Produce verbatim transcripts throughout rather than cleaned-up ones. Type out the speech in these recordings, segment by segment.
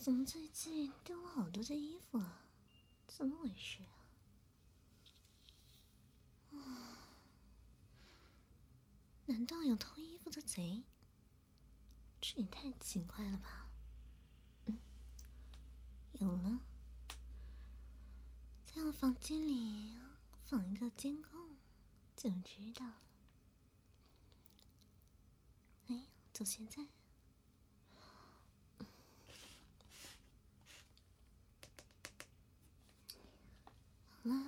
怎么最近丢了好多的衣服啊？怎么回事啊？啊，难道有偷衣服的贼？这也太奇怪了吧！嗯，有了，在我房间里放一个监控，就知道了。哎，就现在。好了，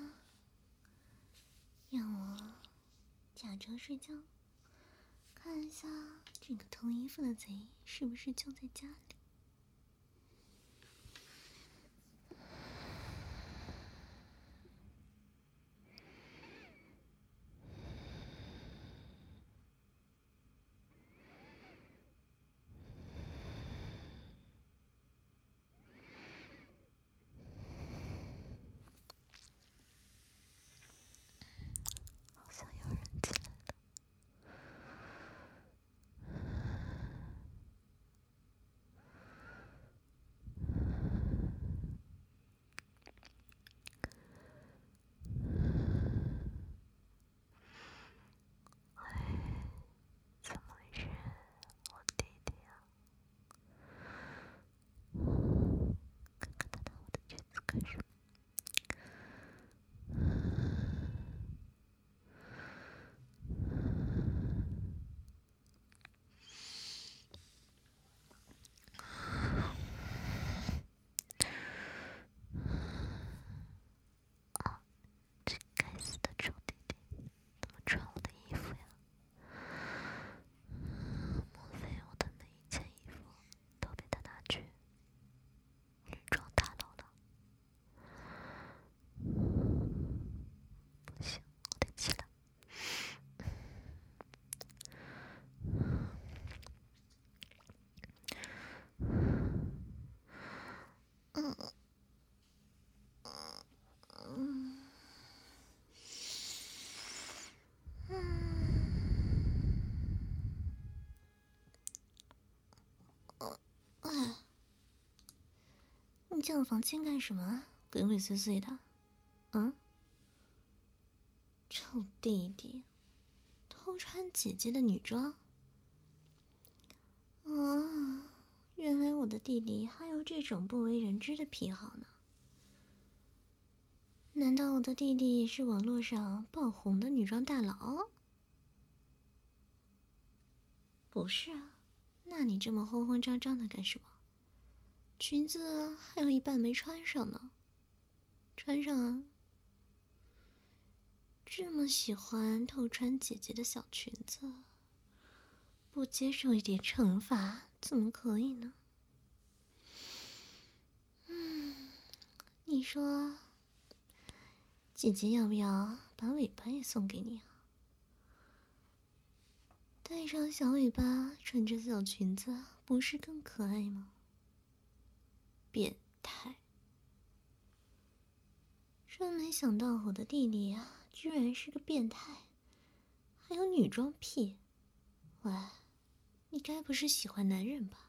让我假装睡觉，看一下这个偷衣服的贼是不是就在家里。好像有人进来了。怎么回事？我弟弟啊！看看他拿我的裙子干什么？啊，这该死的臭弟弟，怎么穿我的衣服呀？莫非我的每一件衣服都被他拿去女装大楼了？不行，我得起来。嗯嗯嗯，哎，你进我房间干什么？鬼鬼祟祟的。嗯？臭弟弟，偷穿姐姐的女装。哦，原来我的弟弟还有这种不为人知的癖好呢。难道我的弟弟也是网络上爆红的女装大佬？不是啊，那你这么慌慌张张的干什么？裙子还有一半没穿上呢，穿上啊！这么喜欢偷穿姐姐的小裙子，不接受一点惩罚怎么可以呢？嗯，你说，姐姐要不要把尾巴也送给你啊？带上小尾巴，穿着小裙子，不是更可爱吗？变态！真没想到我的弟弟呀、啊，居然是个变态，还有女装癖。喂，你该不是喜欢男人吧？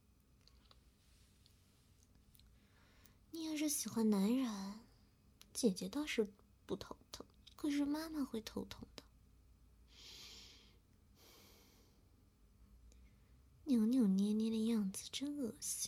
你要是喜欢男人，姐姐倒是不头疼，可是妈妈会头疼的。扭扭捏捏的样子真恶心。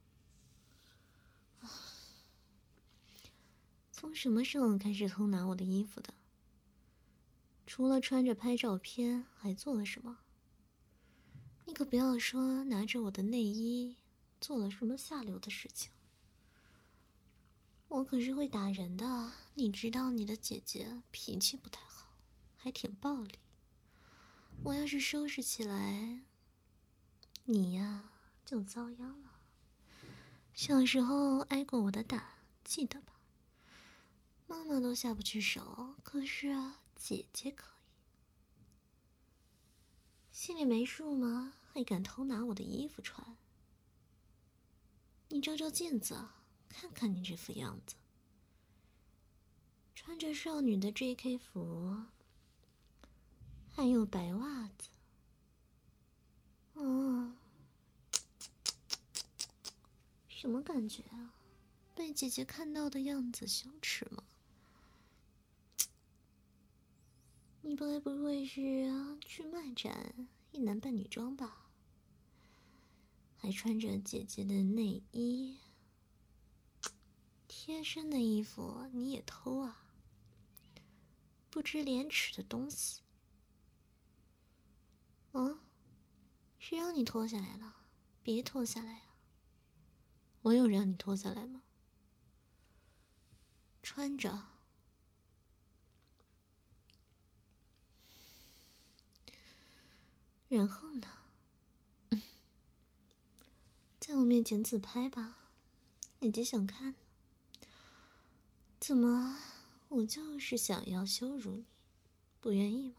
从什么时候开始偷拿我的衣服的？除了穿着拍照片，还做了什么？你可不要说拿着我的内衣做了什么下流的事情。我可是会打人的，你知道你的姐姐脾气不太好，还挺暴力。我要是收拾起来，你呀就遭殃了。小时候挨过我的打，记得吧？妈妈都下不去手，可是啊，姐姐可以。心里没数吗？还敢偷拿我的衣服穿？你照照镜子，看看你这副样子，穿着少女的 J K 服，还有白袜子。哦， 什么感觉啊？被姐姐看到的样子羞耻吗？你该不会是去漫展一男扮女装吧？还穿着姐姐的内衣，贴身的衣服你也偷啊？不知廉耻的东西！嗯，谁让你脱下来了？别脱下来啊！我有让你脱下来吗？穿着。然后呢？嗯，在我面前自拍吧，姐姐想看。怎么，我就是想要羞辱你，不愿意吗？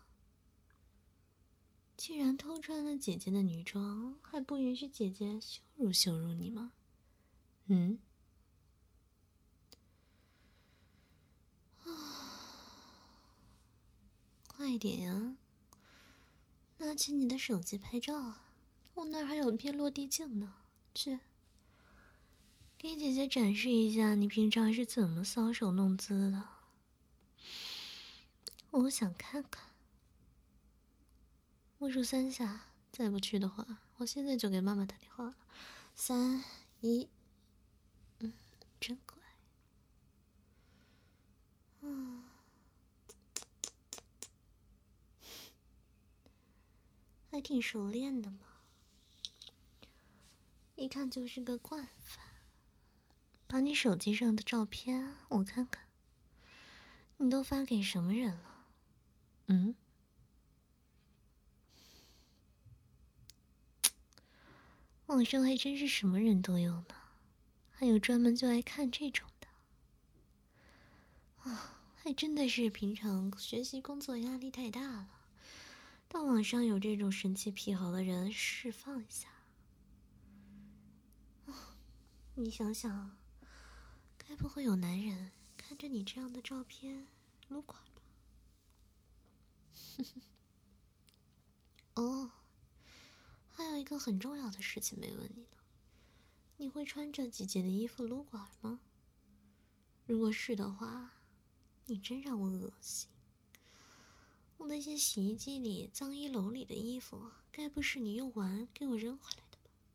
既然偷穿了姐姐的女装，还不允许姐姐羞辱羞辱你吗？嗯？啊，快点呀！拿起你的手机拍照啊！我那儿还有片落地镜呢，去，给姐姐展示一下你平常是怎么搔首弄姿的。我想看看。我数三下，再不去的话，我现在就给妈妈打电话了。三一，嗯，真乖。嗯，还挺熟练的嘛，一看就是个惯犯。把你手机上的照片我看看，你都发给什么人了？嗯？网上还真是什么人都有呢，还有专门就爱看这种的。啊，还真的是平常学习工作压力太大了，到网上有这种神奇癖好的人释放一下。啊，你想想，该不会有男人看着你这样的照片撸垮吧？哦，还有一个很重要的事情没问你呢，你会穿着姐姐的衣服撸管吗？如果是的话，你真让我恶心。我那些洗衣机里、脏衣篓里的衣服，该不是你用完给我扔回来的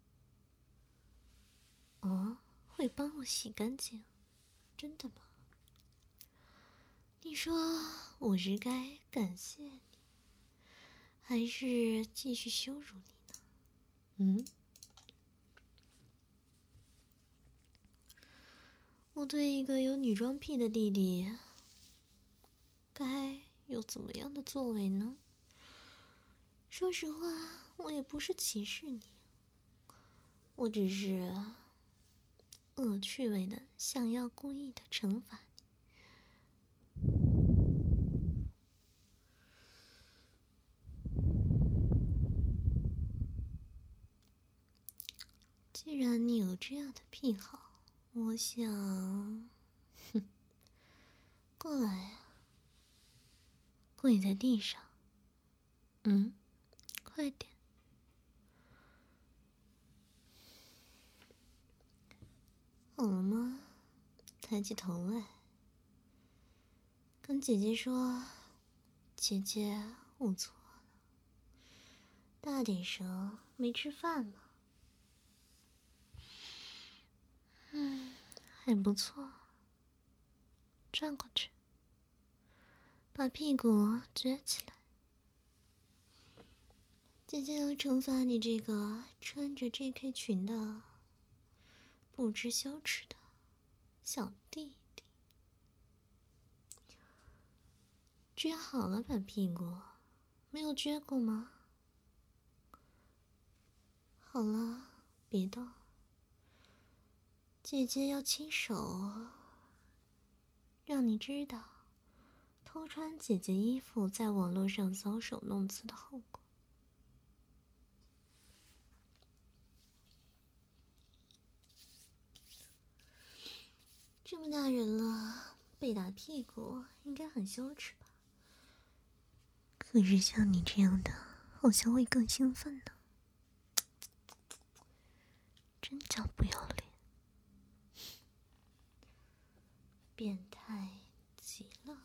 吧？哦，会帮我洗干净，真的吗？你说我是该感谢你，还是继续羞辱你呢？嗯？我对一个有女装癖的弟弟，该有怎么样的作为呢？说实话，我也不是歧视你，我只是恶趣味的想要故意的惩罚你。既然你有这样的癖好，我想，哼，过来呀，跪在地上。嗯，快点。好了吗？抬起头来，跟姐姐说，姐姐，我错了。大点声，没吃饭吗？嗯，还不错。转过去，把屁股撅起来。姐姐要惩罚你这个穿着 J K 裙的不知羞耻的小弟弟。撅好了，把屁股，没有撅过吗？好了，别动。姐姐要亲手让你知道偷穿姐姐衣服在网络上搔首弄姿的后果。这么大人了，被打屁股应该很羞耻吧？可是像你这样的，好像会更兴奋呢。真叫不要脸！ 变态极了。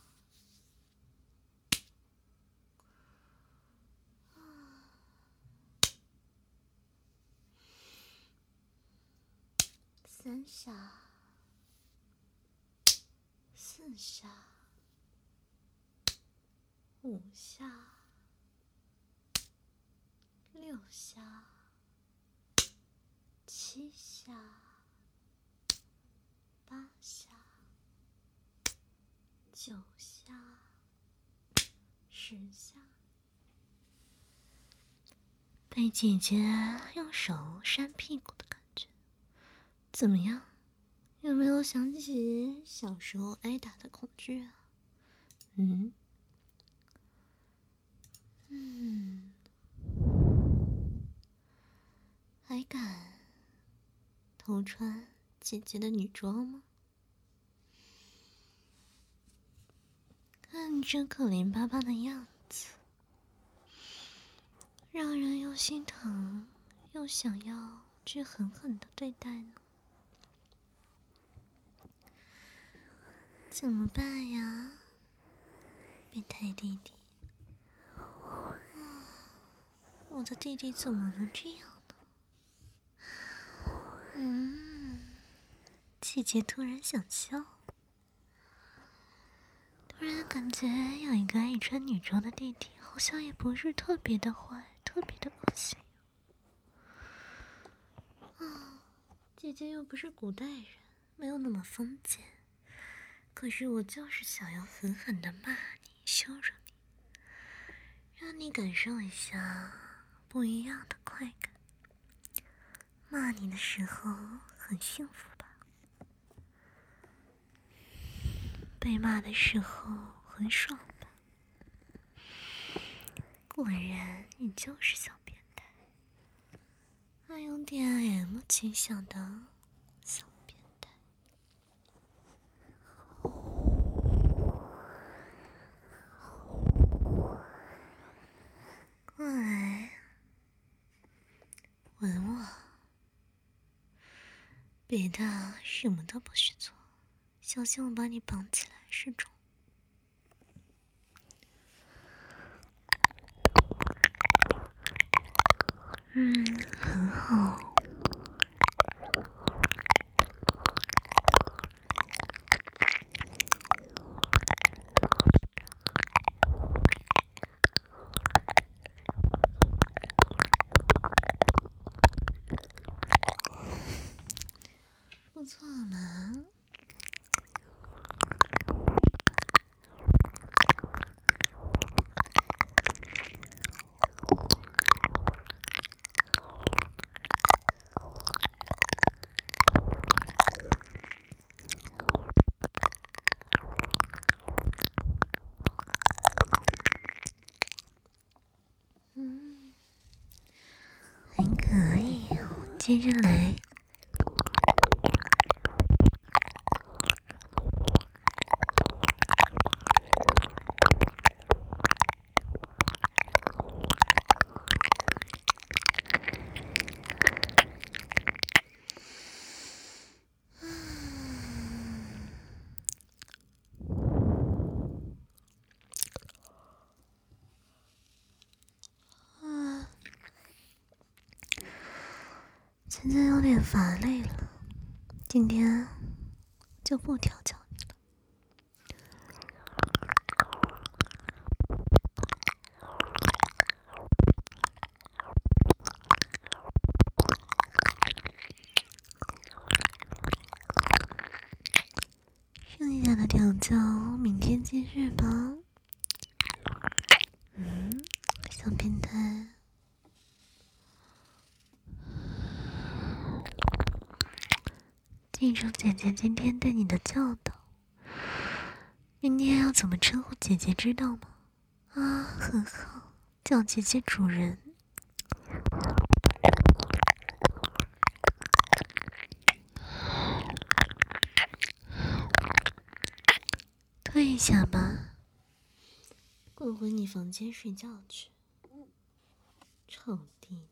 三下，四下，五下，六下，七下，八下，九下，十下。被姐姐用手扇屁股的感觉，怎么样？有没有想起小时候挨打的恐惧啊？嗯嗯，还敢偷穿姐姐的女装吗？看这可怜巴巴的样子，让人又心疼又想要去狠狠的对待呢。怎么办呀，变态弟弟？我的弟弟怎么能这样呢？嗯，姐姐突然想笑，突然感觉有一个爱穿女装的弟弟，好像也不是特别的坏，特别的恶心。啊，姐姐又不是古代人，没有那么封建。可是我就是想要狠狠的骂你，羞辱你，让你感受一下不一样的快感。骂你的时候很幸福吧？被骂的时候很爽吧？果然，你就是小变态，还有点 M 倾向的小变态。过来，吻我。别的什么都不许做，小心我把你绑起来示众。嗯，很好。不错嘛。嗯，还可以，接着来。现在有点乏累了，今天就不调教你了。剩下的调教明天继续吧。嗯，小变态。记住姐姐今天对你的教导，明天要怎么称呼姐姐知道吗？啊，很好，叫姐姐主人。退一下吧，滚回你房间睡觉去，臭弟